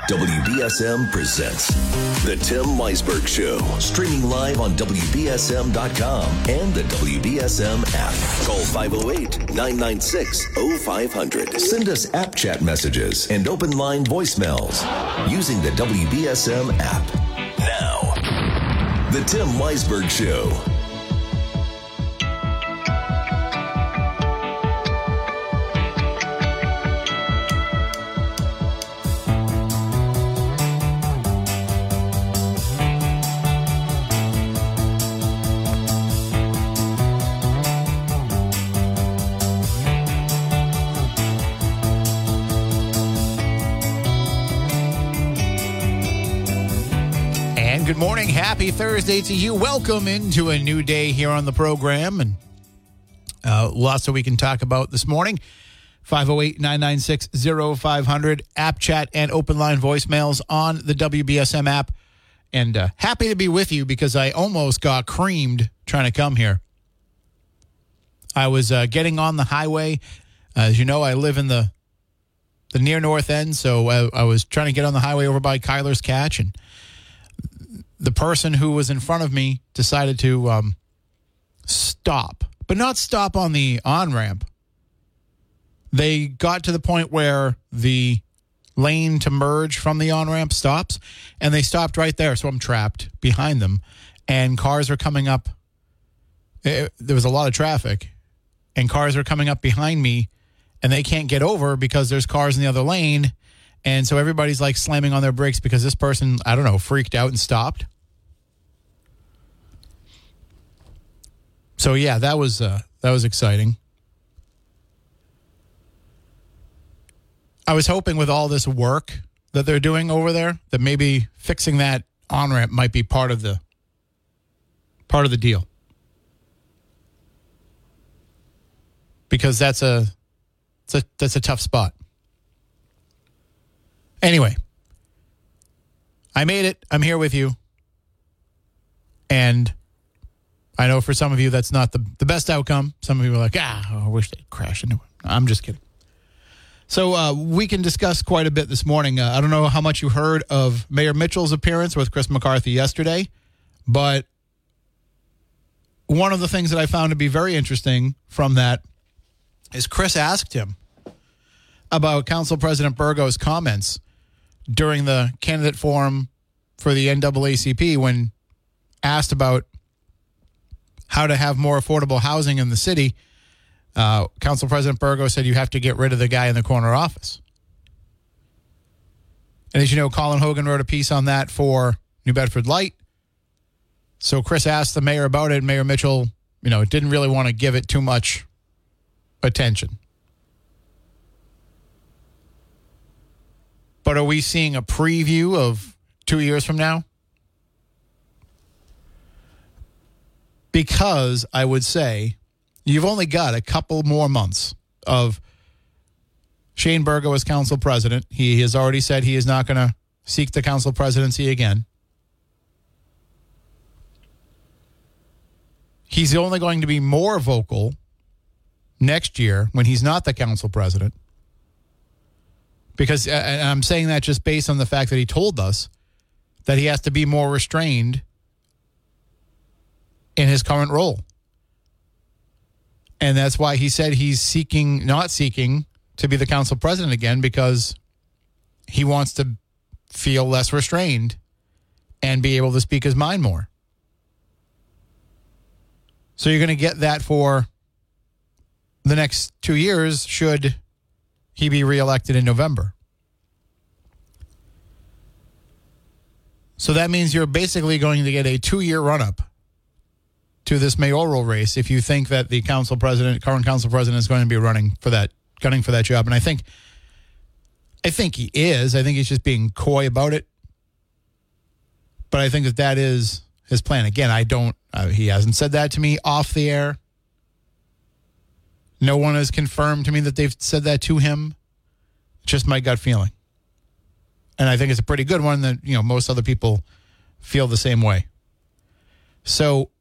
WBSM presents The Tim Weisberg Show, streaming live on WBSM.com and the WBSM app. Call 508-996-0500. Send us app chat messages and open line voicemails using the WBSM app. Now, The Tim Weisberg Show. Good morning. Happy Thursday to you. Welcome into a new day here on the program. And lots that we can talk about this morning. 508-996-0500, app chat and open line voicemails on the WBSM app. And happy to be with you because I almost got creamed trying to come here. I was getting on the highway. As you know, I live in the near north end, so I was trying to get on the highway over by Kyler's Catch, and the person who was in front of me decided to stop, but not stop on the on-ramp. They got to the point where the lane to merge from the on-ramp stops, and they stopped right there. So I'm trapped behind them, and cars are coming up. There was a lot of traffic, and cars are coming up behind me, and they can't get over because there's cars in the other lane. And so everybody's like slamming on their brakes because this person, I don't know, freaked out and stopped. So yeah, that was exciting. I was hoping with all this work that they're doing over there that maybe fixing that on-ramp might be part of the deal. Because that's a tough spot. Anyway, I made it. I'm here with you. And I know for some of you that's not the best outcome. Some of you are like, I wish they'd crash into it. I'm just kidding. So we can discuss quite a bit this morning. I don't know how much you heard of Mayor Mitchell's appearance with Chris McCarthy yesterday, but one of the things that I found to be very interesting from that is Chris asked him about Council President Burgo's comments during the candidate forum for the NAACP when asked about how to have more affordable housing in the city. Council President Burgo said you have to get rid of the guy in the corner office. And as you know, Colin Hogan wrote a piece on that for New Bedford Light. So Chris asked the mayor about it, and Mayor Mitchell, didn't really want to give it too much attention. But are we seeing a preview of 2 years from now? Because I would say you've only got a couple more months of Shane Burgo as council president. He has already said he is not going to seek the council presidency again. He's only going to be more vocal next year when he's not the council president. Because, and I'm saying that just based on the fact that he told us that he has to be more restrained in his current role. And that's why he said he's not seeking to be the council president again, because he wants to feel less restrained and be able to speak his mind more. So you're going to get that for the next 2 years should he be reelected in November. So that means you're basically going to get a 2-year run-up to this mayoral race if you think that the current council president is going to be gunning for that job. And I think he is. I think he's just being coy about it. But I think that is his plan. Again, he hasn't said that to me off the air. No one has confirmed to me that they've said that to him. It's just my gut feeling. And I think it's a pretty good one that, most other people feel the same way. So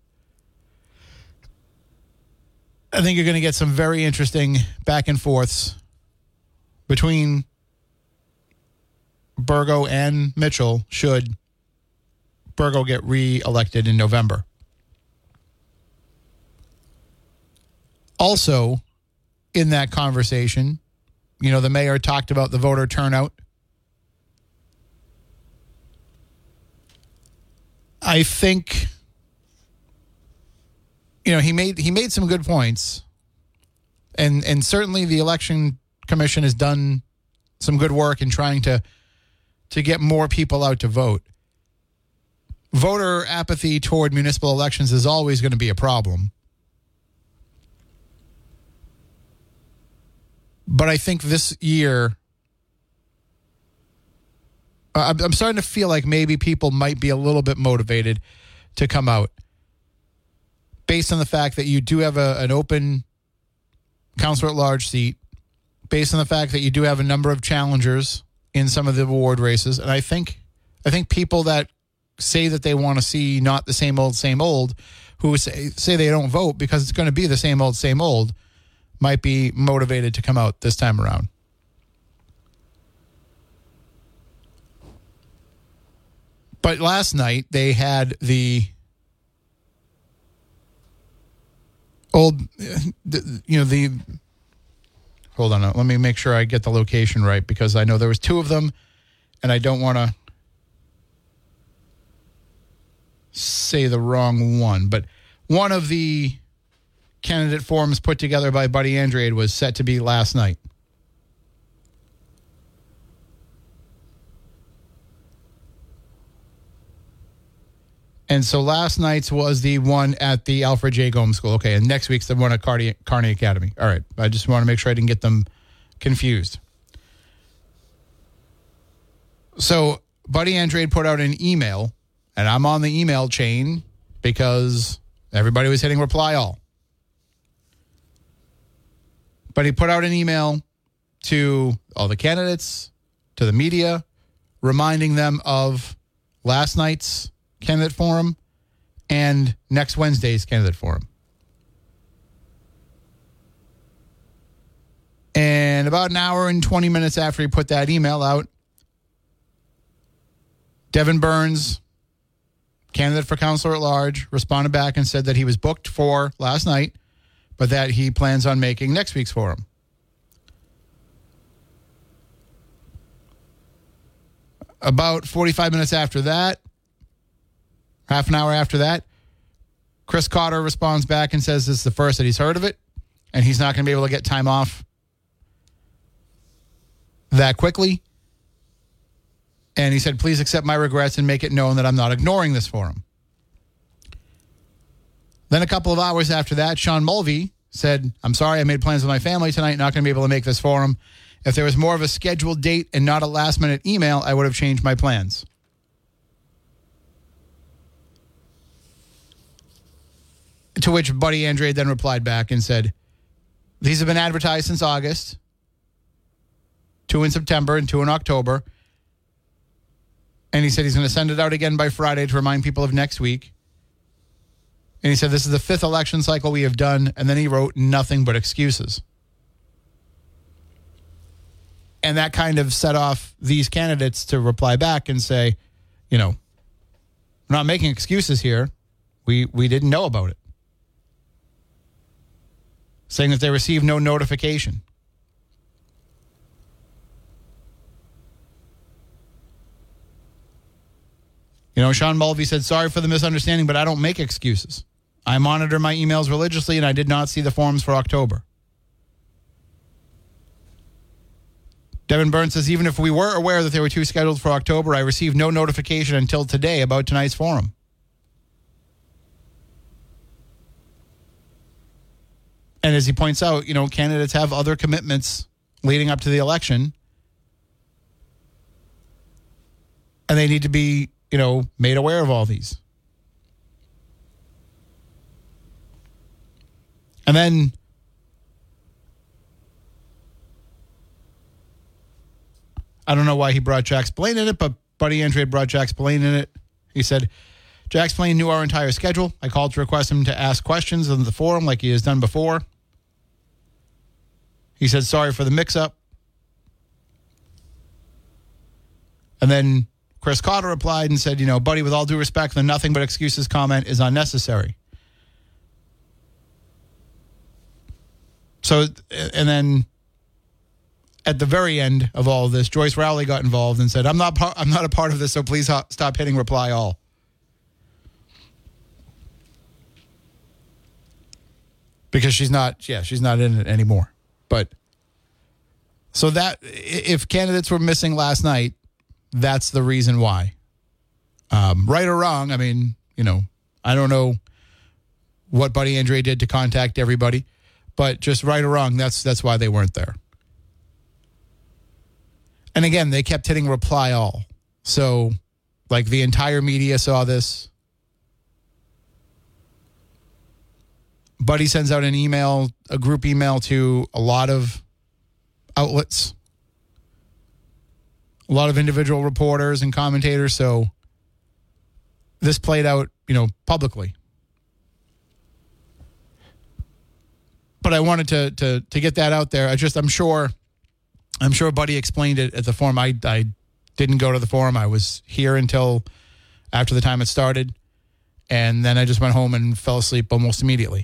I think you're going to get some very interesting back and forths between Burgo and Mitchell should Burgo get re-elected in November. Also, in that conversation, the mayor talked about the voter turnout. I think, he made some good points, and certainly the election commission has done some good work in trying to get more people out to vote. Voter apathy toward municipal elections is always going to be a problem. But I think this year, I'm starting to feel like maybe people might be a little bit motivated to come out based on the fact that you do have an open councilor at large seat, based on the fact that you do have a number of challengers in some of the ward races. And I think people that say that they want to see not the same old, who say they don't vote because it's going to be the same old, might be motivated to come out this time around. But last night they had the hold on, let me make sure I get the location right, because I know there was two of them and I don't want to say the wrong one. But one of the candidate forums put together by Buddy Andrade was set to be last night. And so last night's was the one at the Alfred J. Gomes School. Okay, and next week's the one at Kearney Academy. All right, I just want to make sure I didn't get them confused. So Buddy Andrade put out an email, and I'm on the email chain because everybody was hitting reply all. But he put out an email to all the candidates, to the media, reminding them of last night's candidate forum and next Wednesday's candidate forum. And about an hour and 20 minutes after he put that email out, Devin Burns, candidate for councilor at large, responded back and said that he was booked for last night, but that he plans on making next week's forum. About 45 minutes after that, half an hour after that, Chris Cotter responds back and says this is the first that he's heard of it, and he's not going to be able to get time off that quickly. And he said, please accept my regrets and make it known that I'm not ignoring this forum. Then a couple of hours after that, Sean Mulvey said, I'm sorry, I made plans with my family tonight, not going to be able to make this forum. If there was more of a scheduled date and not a last-minute email, I would have changed my plans. To which Buddy Andrade then replied back and said, these have been advertised since August, 2 in September and 2 in October. And he said he's going to send it out again by Friday to remind people of next week. And he said, this is the 5th election cycle we have done. And then he wrote nothing but excuses. And that kind of set off these candidates to reply back and say, we're not making excuses here. We didn't know about it. Saying that they received no notification. Sean Mulvey said, sorry for the misunderstanding, but I don't make excuses. I monitor my emails religiously, and I did not see the forums for October. Devin Burns says, even if we were aware that there were 2 scheduled for October, I received no notification until today about tonight's forum. And as he points out, candidates have other commitments leading up to the election. And they need to be, made aware of all these. And then I don't know why he brought Jack Spillane in it, but Buddy Andrade brought Jack Spillane in it. He said, Jack Spillane knew our entire schedule. I called to request him to ask questions on the forum like he has done before. He said, sorry for the mix-up. And then Chris Carter replied and said, buddy, with all due respect, the nothing but excuses comment is unnecessary. So, and then at the very end of all of this, Joyce Rowley got involved and said, I'm not a part of this, so please stop hitting reply all. Because she's not in it anymore. But so that if candidates were missing last night, that's the reason why. Right or wrong, I mean, I don't know what Buddy Andre did to contact everybody, but just right or wrong, that's why they weren't there. And again, they kept hitting reply all. So, like, the entire media saw this. Buddy sends out a group email to a lot of outlets, a lot of individual reporters and commentators. So this played out, publicly. But I wanted to get that out there. I'm sure Buddy explained it at the forum. I didn't go to the forum. I was here until after the time it started. And then I just went home and fell asleep almost immediately.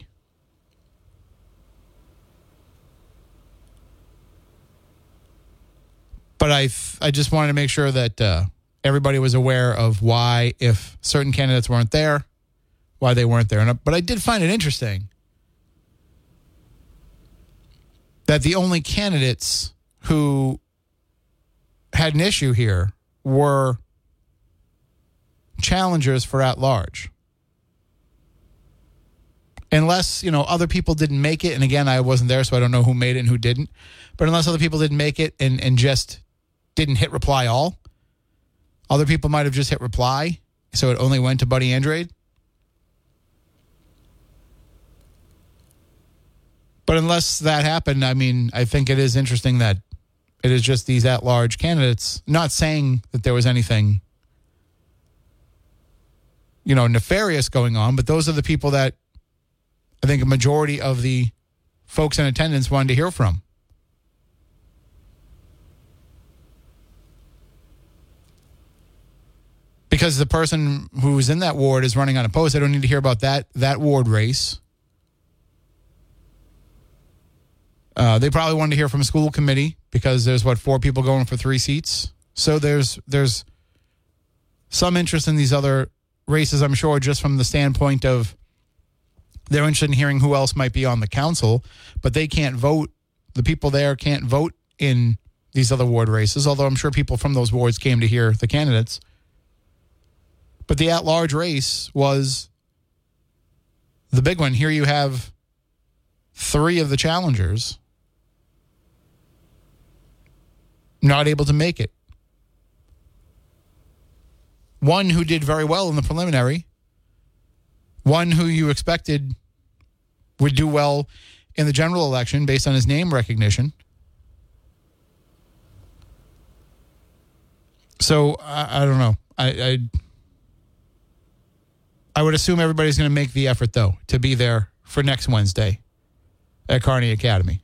But I just wanted to make sure that everybody was aware of why, if certain candidates weren't there, why they weren't there. But I did find it interesting that the only candidates who had an issue here were challengers for at-large. Unless, other people didn't make it, and again, I wasn't there, so I don't know who made it and who didn't. But unless other people didn't make it and just didn't hit reply all, other people might have just hit reply, so it only went to Buddy Andrade. But unless that happened, I mean, I think it is interesting that it is just these at-large candidates, not saying that there was anything, nefarious going on, but those are the people that I think a majority of the folks in attendance wanted to hear from. Because the person who's in that ward is running unopposed. I don't need to hear about that ward race. They probably wanted to hear from a school committee because there's, 4 people going for 3 seats. So there's some interest in these other races, I'm sure, just from the standpoint of they're interested in hearing who else might be on the council, but they can't vote. The people there can't vote in these other ward races, although I'm sure people from those wards came to hear the candidates. But the at-large race was the big one. Here you have 3 of the challengers not able to make it. One who did very well in the preliminary. One who you expected would do well in the general election based on his name recognition. So, I don't know. I would assume everybody's going to make the effort, though, to be there for next Wednesday at Kearney Academy.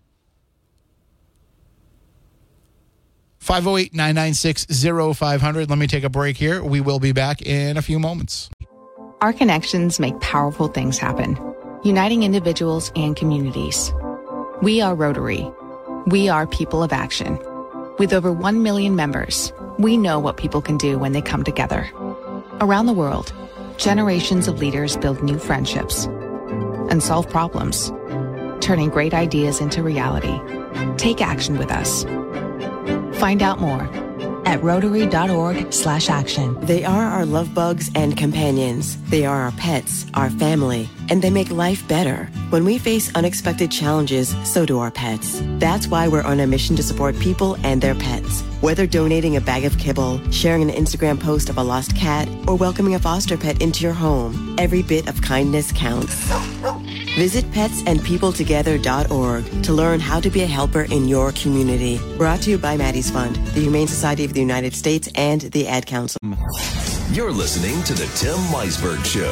508-996-0500. Let me take a break here. We will be back in a few moments. Our connections make powerful things happen, uniting individuals and communities. We are Rotary. We are people of action. With over 1 million members, we know what people can do when they come together. Around the world, generations of leaders build new friendships and solve problems, turning great ideas into reality. Take action with us. Find out more at Rotary.org/action. They are our love bugs and companions. They are our pets, our family, and they make life better. When we face unexpected challenges, so do our pets. That's why we're on a mission to support people and their pets. Whether donating a bag of kibble, sharing an Instagram post of a lost cat, or welcoming a foster pet into your home, every bit of kindness counts. Visit petsandpeopletogether.org to learn how to be a helper in your community. Brought to you by Maddie's Fund, the Humane Society of the United States, and the Ad Council. You're listening to the Tim Weisberg Show.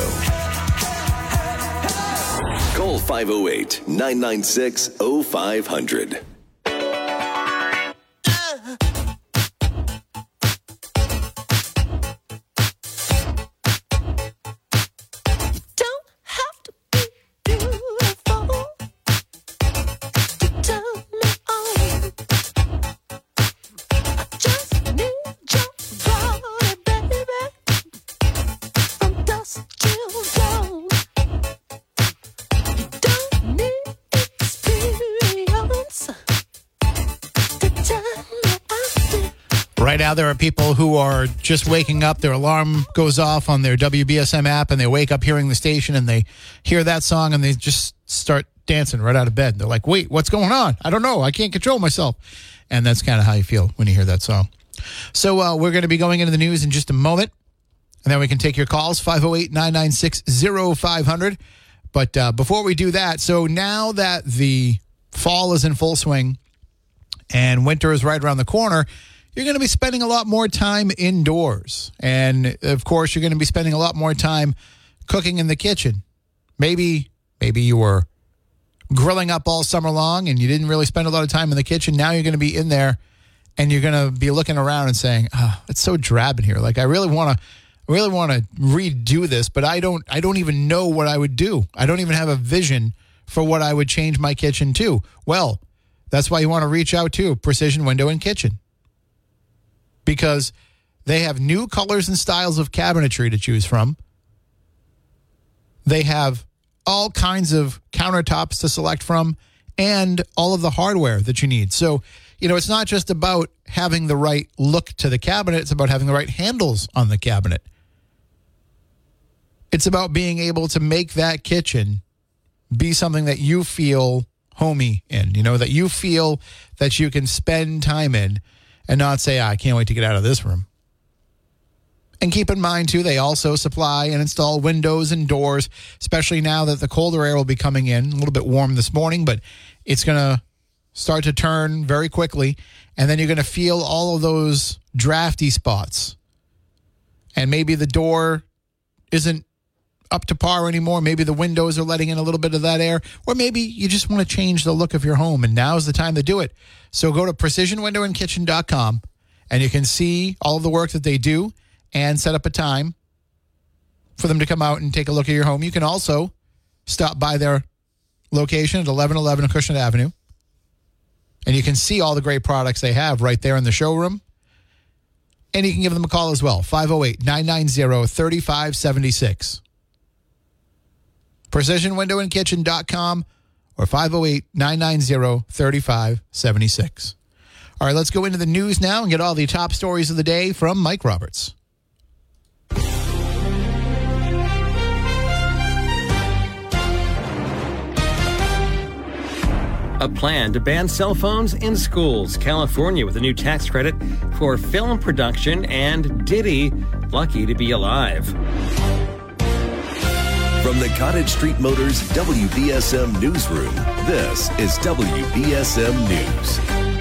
Call 508-996-0500. Right now, there are people who are just waking up. Their alarm goes off on their WBSM app, and they wake up hearing the station, and they hear that song, and they just start dancing right out of bed. They're like, wait, what's going on? I don't know. I can't control myself. And that's kind of how you feel when you hear that song. So we're going to be going into the news in just a moment, and then we can take your calls, 508-996-0500. But before we do that, so now that the fall is in full swing and winter is right around the corner, you're going to be spending a lot more time indoors. And, of course, you're going to be spending a lot more time cooking in the kitchen. Maybe you were grilling up all summer long and you didn't really spend a lot of time in the kitchen. Now you're going to be in there and you're going to be looking around and saying, oh, it's so drab in here. Like, I really want to redo this, but I don't even know what I would do. I don't even have a vision for what I would change my kitchen to. Well, that's why you want to reach out to Precision Window and Kitchen, because they have new colors and styles of cabinetry to choose from. They have all kinds of countertops to select from and all of the hardware that you need. So, it's not just about having the right look to the cabinet. It's about having the right handles on the cabinet. It's about being able to make that kitchen be something that you feel homey in, that you feel that you can spend time in and not say, I can't wait to get out of this room. And keep in mind, too, they also supply and install windows and doors, especially now that the colder air will be coming in. A little bit warm this morning, but it's going to start to turn very quickly. And then you're going to feel all of those drafty spots. And maybe the door isn't up to par anymore. Maybe the windows are letting in a little bit of that air. Or maybe you just want to change the look of your home, and now's the time to do it. So go to precisionwindowandkitchen.com, and you can see all of the work that they do and set up a time for them to come out and take a look at your home. You can also stop by their location at 1111 Acushnet Avenue, and you can see all the great products they have right there in the showroom. And you can give them a call as well, 508-990-3576. PrecisionWindowandKitchen.com or 508-990-3576. All right, let's go into the news now and get all the top stories of the day from Mike Roberts. A plan to ban cell phones in schools. California with a new tax credit for film production, and Diddy lucky to be alive. From the Cottage Street Motors WBSM Newsroom, this is WBSM News.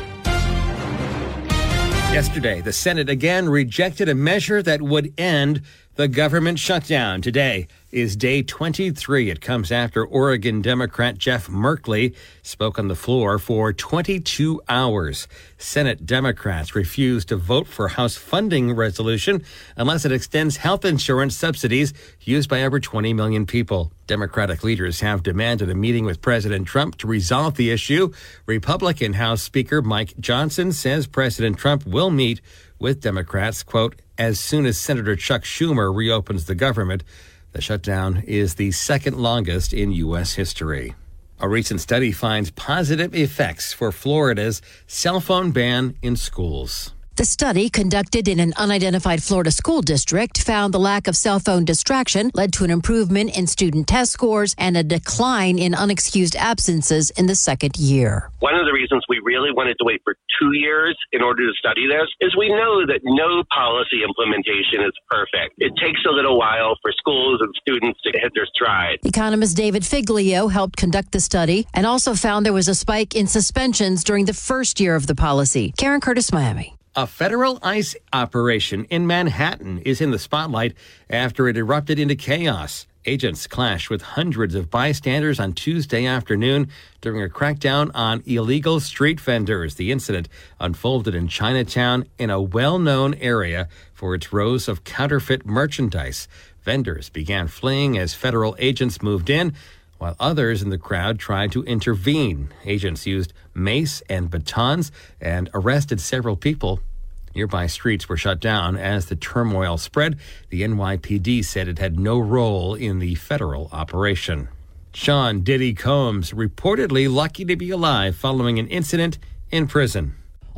Yesterday, the Senate again rejected a measure that would end the government shutdown. Today is day 23. It comes after Oregon Democrat Jeff Merkley spoke on the floor for 22 hours. Senate Democrats refused to vote for House funding resolution unless it extends health insurance subsidies used by over 20 million people. Democratic leaders have demanded a meeting with President Trump to resolve the issue. Republican House Speaker Mike Johnson says President Trump will meet with Democrats, quote, as soon as Senator Chuck Schumer reopens the government. The shutdown is the second longest in U.S. history. A recent study finds positive effects for Florida's cell phone ban in schools. The study, conducted in an unidentified Florida school district, found the lack of cell phone distraction led to an improvement in student test scores and a decline in unexcused absences in the second year. One of the reasons we really wanted to wait for 2 years in order to study this is we know that no policy implementation is perfect. It takes a little while for schools and students to hit their stride. Economist David Figlio helped conduct the study and also found there was a spike in suspensions during the first year of the policy. Karen Curtis, Miami. A federal ICE operation in Manhattan is in the spotlight after it erupted into chaos. Agents clashed with hundreds of bystanders on Tuesday afternoon during a crackdown on illegal street vendors. The incident unfolded in Chinatown, in a well-known area for its rows of counterfeit merchandise. Vendors began fleeing as federal agents moved in, while others in the crowd tried to intervene. Agents used mace and batons and arrested several people. Nearby streets were shut down as the turmoil spread. The NYPD said it had no role in the federal operation. Sean Diddy Combs reportedly lucky to be alive following an incident in prison.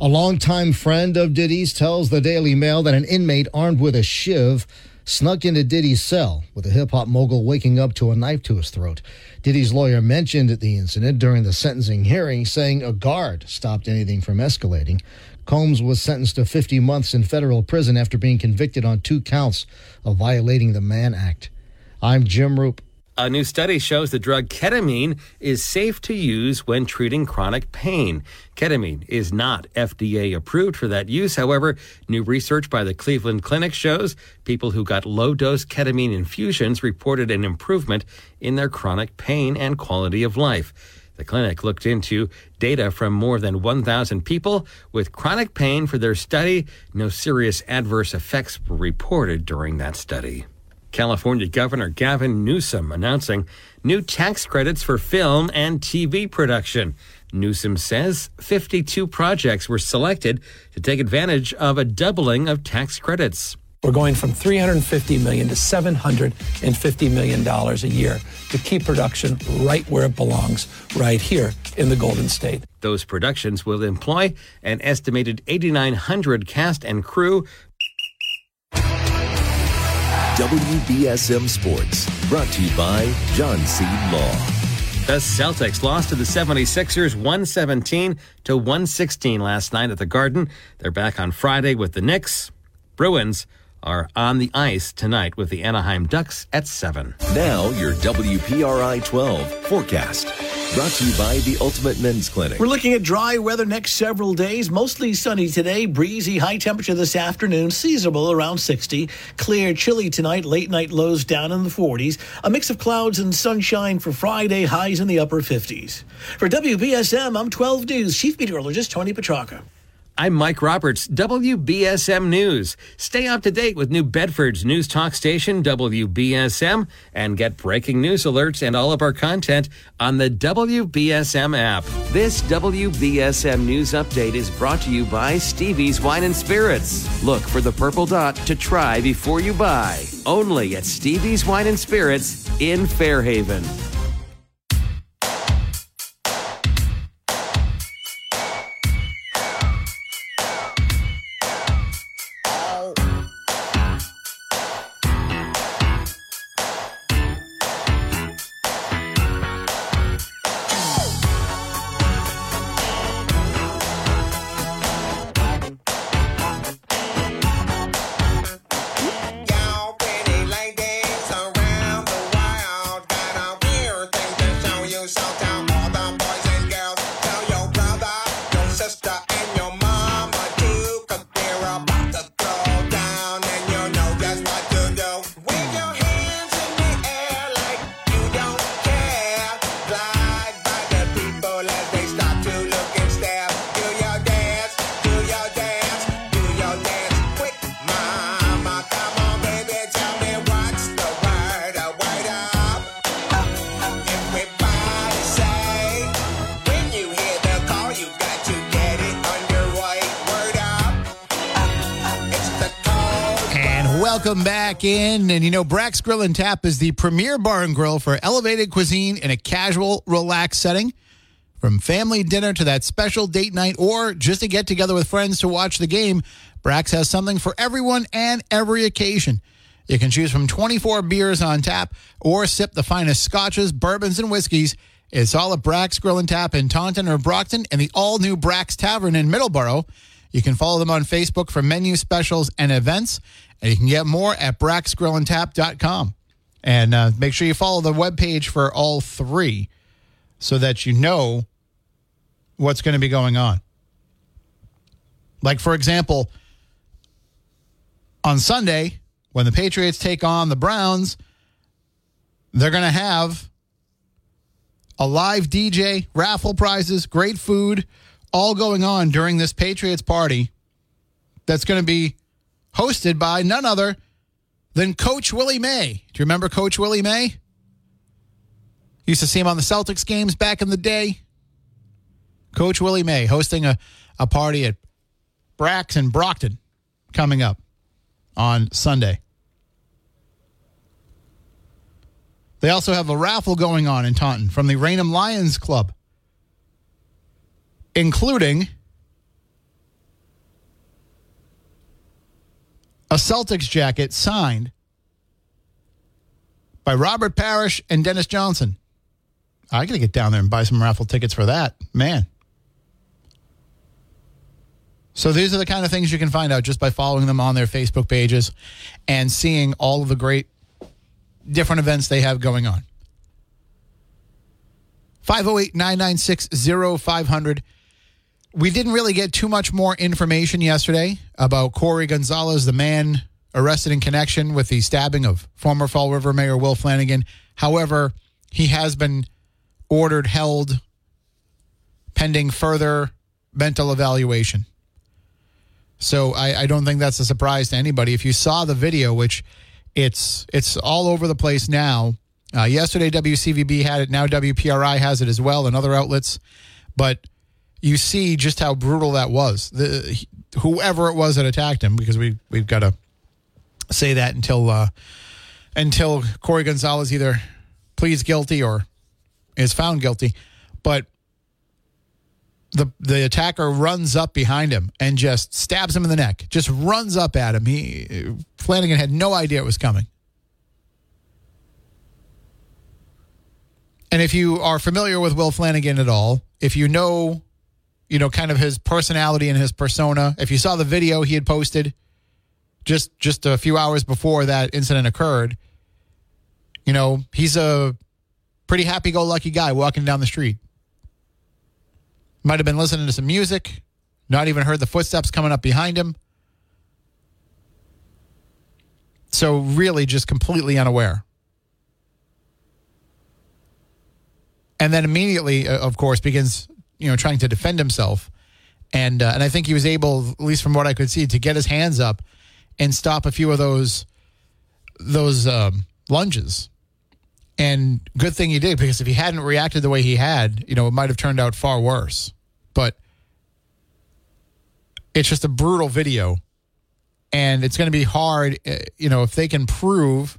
A longtime friend of Diddy's tells the Daily Mail that an inmate armed with a shiv snuck into Diddy's cell, with the hip-hop mogul waking up to a knife to his throat. Diddy's lawyer mentioned the incident during the sentencing hearing, saying a guard stopped anything from escalating. Combs was sentenced to 50 months in federal prison after being convicted on 2 counts of violating the Mann Act. I'm Jim Roop. A new study shows the drug ketamine is safe to use when treating chronic pain. Ketamine is not FDA approved for that use. However, new research by the Cleveland Clinic shows people who got low-dose ketamine infusions reported an improvement in their chronic pain and quality of life. The clinic looked into data from more than 1,000 people with chronic pain for their study. No serious adverse effects were reported during that study. California Governor Gavin Newsom announcing new tax credits for film and TV production. Newsom says 52 projects were selected to take advantage of a doubling of tax credits. We're going from $350 million to $750 million a year to keep production right where it belongs, right here in the Golden State. Those productions will employ an estimated 8,900 cast and crew. WBSM Sports, brought to you by John Seed Law. The Celtics lost to the 76ers 117-116 last night at the Garden. They're back on Friday with the Knicks. Bruins are on the ice tonight with the Anaheim Ducks at 7. Now your WPRI 12 forecast. Brought to you by the Ultimate Men's Clinic. We're looking at dry weather next several days. Mostly sunny today, breezy, high temperature this afternoon, seasonable around 60. Clear, chilly tonight, late night lows down in the 40s. A mix of clouds and sunshine for Friday, highs in the upper 50s. For WBSM, I'm 12 News Chief Meteorologist Tony Petrarca. I'm Mike Roberts, WBSM News. Stay up to date with New Bedford's news talk station, WBSM, and get breaking news alerts and all of our content on the WBSM app. This WBSM News Update is brought to you by Stevie's Wine and Spirits. Look for the purple dot to try before you buy. Only at Stevie's Wine and Spirits in Fairhaven. Welcome back in. And you know, Brack's Grill and Tap is the premier bar and grill for elevated cuisine in a casual, relaxed setting. From family dinner to that special date night or just to get together with friends to watch the game, Brack's has something for everyone and every occasion. You can choose from 24 beers on tap or sip the finest scotches, bourbons, and whiskeys. It's all at Brack's Grill and Tap in Taunton or Brockton and the all-new Brack's Tavern in Middleborough. You can follow them on Facebook for menu specials and events, and you can get more at bracksgrillandtap.com. And make sure you follow the webpage for all three so that you know what's going to be going on. Like, for example, on Sunday, when the Patriots take on the Browns, they're going to have a live DJ, raffle prizes, great food, all going on during this Patriots party that's going to be hosted by none other than Coach Willie May. Do you remember Coach Willie May? Used to see him on the Celtics games back in the day. Coach Willie May hosting a party at Brack's in Brockton coming up on Sunday. They also have a raffle going on in Taunton from the Raynham Lions Club, including a Celtics jacket signed by Robert Parrish and Dennis Johnson. I got to get down there and buy some raffle tickets for that. Man. So these are the kind of things you can find out just by following them on their Facebook pages and seeing all of the great different events they have going on. 508-996-0500. We didn't really get too much more information yesterday about Corey Gonzalez, the man arrested in connection with the stabbing of former Fall River Mayor Will Flanagan. However, he has been ordered held pending further mental evaluation. So I don't think that's a surprise to anybody. If you saw the video, which it's all over the place now. Yesterday, WCVB had it. Now WPRI has it as well and other outlets. But you see just how brutal that was. Whoever it was that attacked him, because we've got to say that until Corey Gonzalez either pleads guilty or is found guilty. But the attacker runs up behind him and just stabs him in the neck. Just runs up at him. Flanagan had no idea it was coming. And if you are familiar with Will Flanagan at all, if you know, kind of his personality and his persona, if you saw the video he had posted just a few hours before that incident occurred, he's a pretty happy-go-lucky guy walking down the street. Might have been listening to some music, not even heard the footsteps coming up behind him. So really just completely unaware. And then immediately, of course, begins, trying to defend himself. And I think he was able, at least from what I could see, to get his hands up and stop a few of those lunges. And good thing he did, because if he hadn't reacted the way he had, it might have turned out far worse. But it's just a brutal video. And it's going to be hard, if they can prove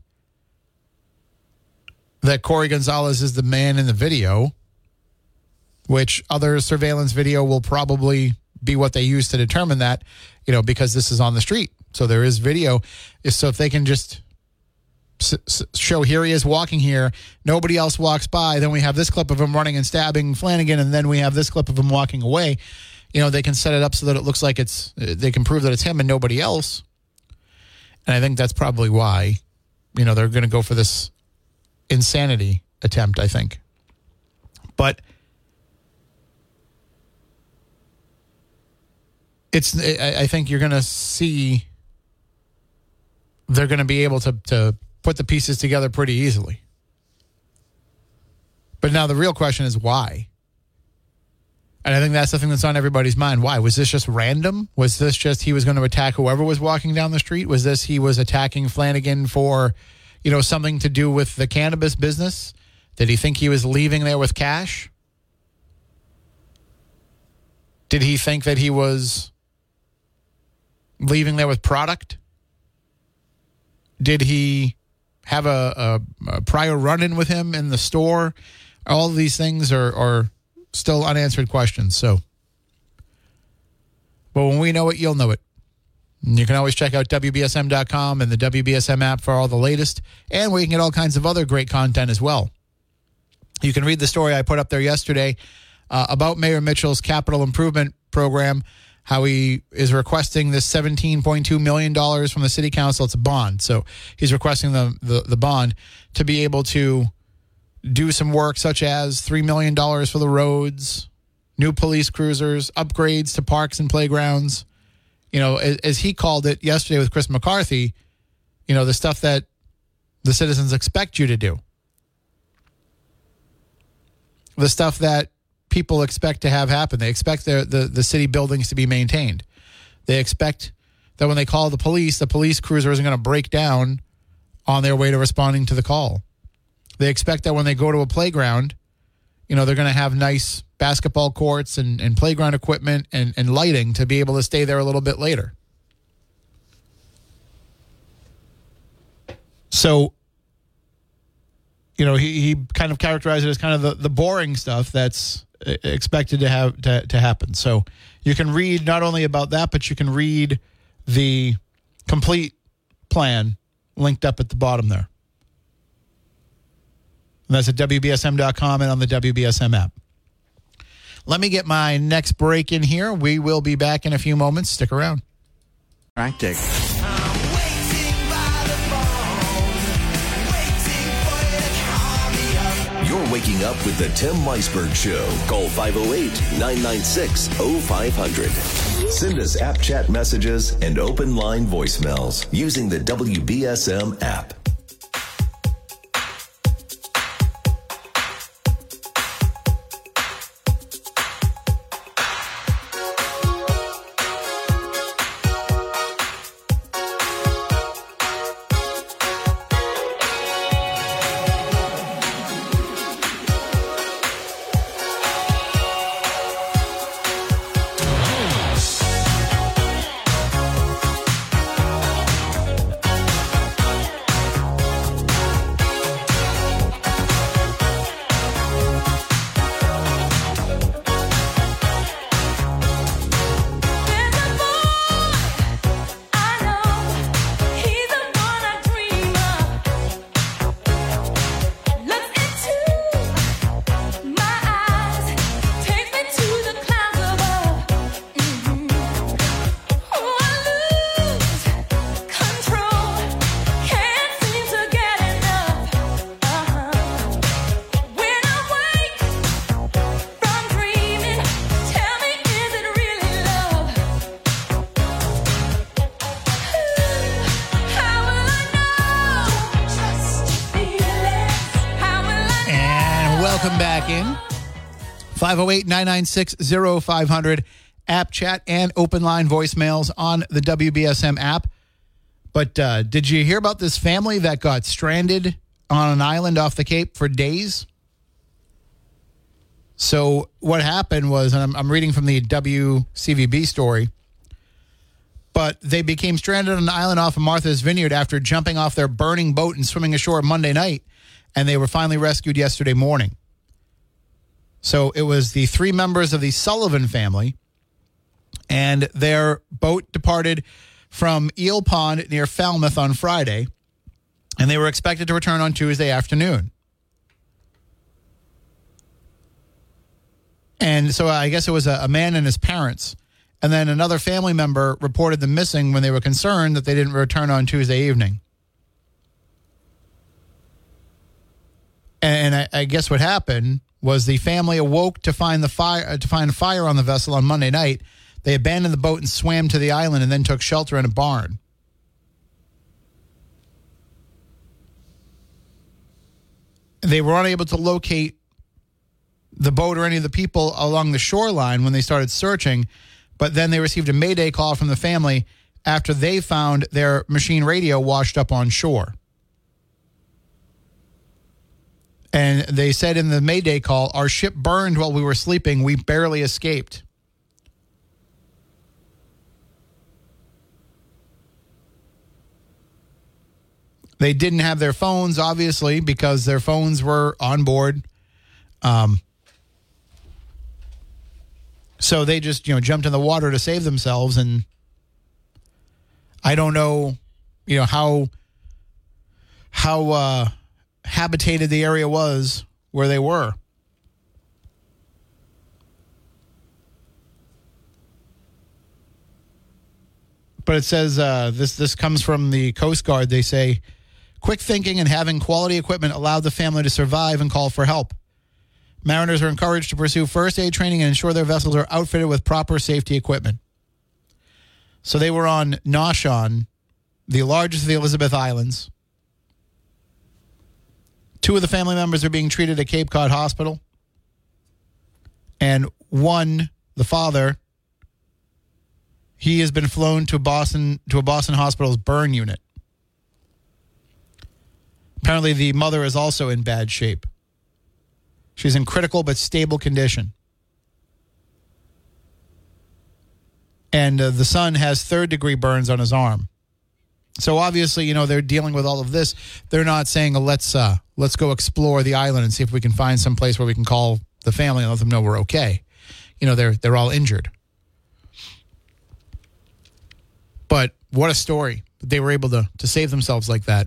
that Corey Gonzalez is the man in the video, which other surveillance video will probably be what they use to determine that, because this is on the street. So there is video. So if they can just show here he is walking here, nobody else walks by, then we have this clip of him running and stabbing Flanagan, and then we have this clip of him walking away, they can set it up so that it looks like they can prove that it's him and nobody else. And I think that's probably why, they're going to go for this insanity attempt, I think. But I think you're going to see they're going to be able to put the pieces together pretty easily. But now the real question is why? And I think that's the thing that's on everybody's mind. Why? Was this just random? Was this just he was going to attack whoever was walking down the street? Was this he was attacking Flanagan for, something to do with the cannabis business? Did he think he was leaving there with cash? Did he think that he was leaving there with product? Did he have a prior run-in with him in the store? All of these things are still unanswered questions. So, but when we know it, you'll know it. And you can always check out WBSM.com and the WBSM app for all the latest, and where you can get all kinds of other great content as well. You can read the story I put up there yesterday about Mayor Mitchell's capital improvement program, how he is requesting this $17.2 million from the city council. It's a bond. So he's requesting the bond to be able to do some work such as $3 million for the roads, new police cruisers, upgrades to parks and playgrounds. As he called it yesterday with Chris McCarthy, the stuff that the citizens expect you to do. The stuff that people expect to have happen. They expect the city buildings to be maintained. They expect that when they call the police cruiser isn't going to break down on their way to responding to the call. They expect that when they go to a playground, they're going to have nice basketball courts and playground equipment and lighting to be able to stay there a little bit later. So, he kind of characterized it as kind of the boring stuff that's expected to have to happen. So you can read not only about that, but you can read the complete plan linked up at the bottom there. And that's at WBSM.com and on the WBSM app. Let me get my next break in here. We will be back in a few moments. Stick around. Practic. You're waking up with the Tim Weisberg Show. Call 508-996-0500. Send us app chat messages and open line voicemails using the WBSM app. Welcome back in. 508-996-0500. App chat and open line voicemails on the WBSM app. But did you hear about this family that got stranded on an island off the Cape for days? So what happened was, and I'm reading from the WCVB story, but they became stranded on an island off of Martha's Vineyard after jumping off their burning boat and swimming ashore Monday night, and they were finally rescued yesterday morning. So it was the three members of the Sullivan family, and their boat departed from Eel Pond near Falmouth on Friday, and they were expected to return on Tuesday afternoon. And so I guess it was a man and his parents, and then another family member reported them missing when they were concerned that they didn't return on Tuesday evening. And I guess what happened was the family awoke to find fire on the vessel on Monday night. They abandoned the boat and swam to the island and then took shelter in a barn. They were unable to locate the boat or any of the people along the shoreline when they started searching, but then they received a mayday call from the family after they found their machine radio washed up on shore. And they said in the mayday call, "Our ship burned while we were sleeping. We barely escaped." They didn't have their phones, obviously, because their phones were on board. So they just, jumped in the water to save themselves. And I don't know, how habitated the area was where they were. But it says this comes from the Coast Guard. They say, quick thinking and having quality equipment allowed the family to survive and call for help. Mariners are encouraged to pursue first aid training and ensure their vessels are outfitted with proper safety equipment. So they were on Noshawn, the largest of the Elizabeth Islands. Two of the family members are being treated at Cape Cod Hospital. And one, the father, he has been flown to a Boston hospital's burn unit. Apparently, the mother is also in bad shape. She's in critical but stable condition. And the son has third-degree burns on his arm. So obviously, they're dealing with all of this. They're not saying, let's go explore the island and see if we can find some place where we can call the family and let them know we're okay. They're all injured. But what a story. they were able to save themselves like that.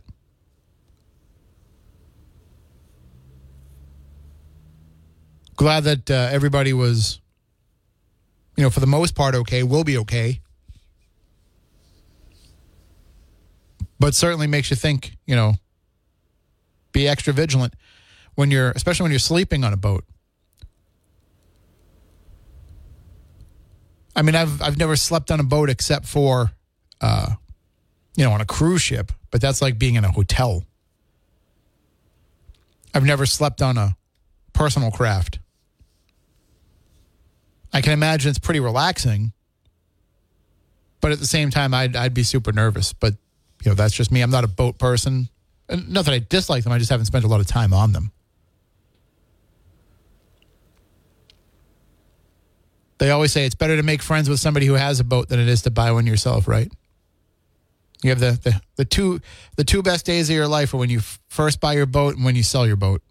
Glad that everybody was, for the most part okay, will be okay. But certainly makes you think, be extra vigilant especially when you're sleeping on a boat. I mean, I've never slept on a boat except for, on a cruise ship, but that's like being in a hotel. I've never slept on a personal craft. I can imagine it's pretty relaxing, but at the same time, I'd be super nervous. But, that's just me. I'm not a boat person. And not that I dislike them. I just haven't spent a lot of time on them. They always say it's better to make friends with somebody who has a boat than it is to buy one yourself, right? You have the two best days of your life are when you first buy your boat and when you sell your boat.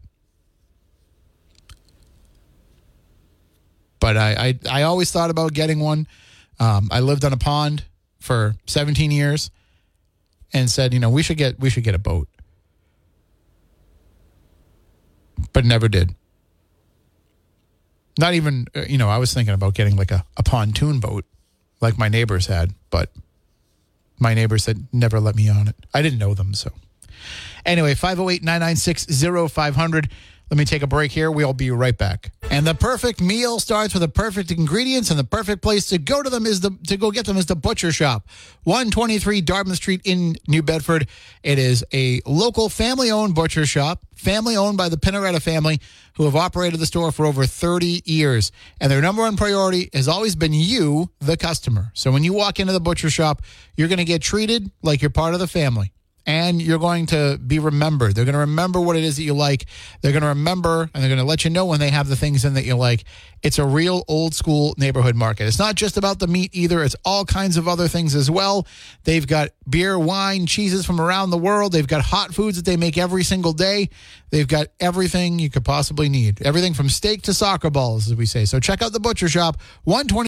But I always thought about getting one. I lived on a pond for 17 years and said, we should get a boat. But never did. Not even, I was thinking about getting like a pontoon boat like my neighbors had, but my neighbors had never let me on it. I didn't know them, so. Anyway, 508-996-0500. Let me take a break here. We'll be right back. And the perfect meal starts with the perfect ingredients, and the perfect place to go to them is to go get them is the Butcher Shop, 123 Dartmouth Street in New Bedford. It is a local family-owned butcher shop, family-owned by the Pinaretta family, who have operated the store for over 30 years. And their number one priority has always been you, the customer. So when you walk into the butcher shop, you're going to get treated like you're part of the family. And you're going to be remembered. They're going to remember what it is that you like. They're going to remember, and they're going to let you know when they have the things in that you like. It's a real old school neighborhood market. It's not just about the meat either. It's all kinds of other things as well. They've got beer, wine, cheeses from around the world. They've got hot foods that they make every single day. They've got everything you could possibly need. Everything from steak to soccer balls, as we say. So check out the Butcher Shop, 120